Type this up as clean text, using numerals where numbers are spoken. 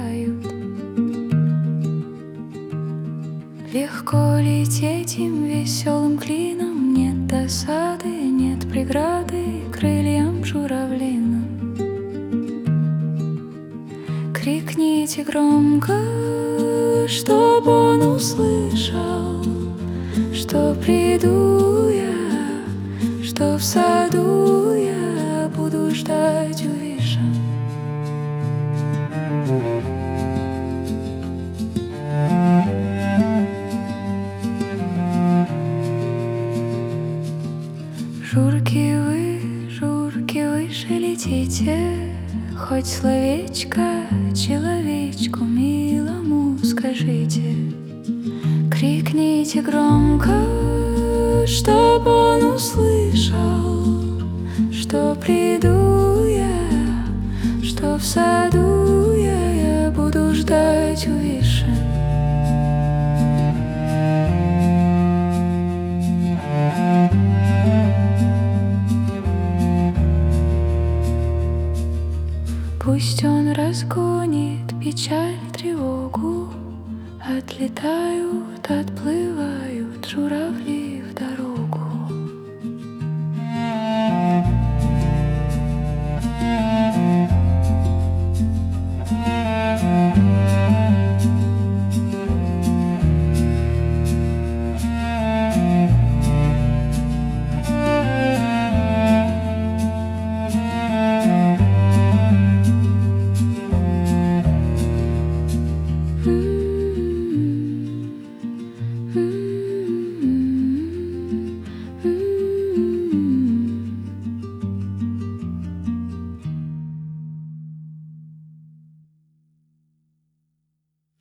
летают. Легко лететь им веселым клином, нет досады, нет преграды крыльям журавлиным. Крикните громко, чтоб он услышал, что приду я, что в саду я буду ждать у вишен. Журки выше летите, хоть словечко человечку милому скажите. Крикните громко, чтоб он услышал, что приду я, что в саду я буду ждать у вишен. Пусть он разгонит печаль, тревогу, отлетают, отплывают журавли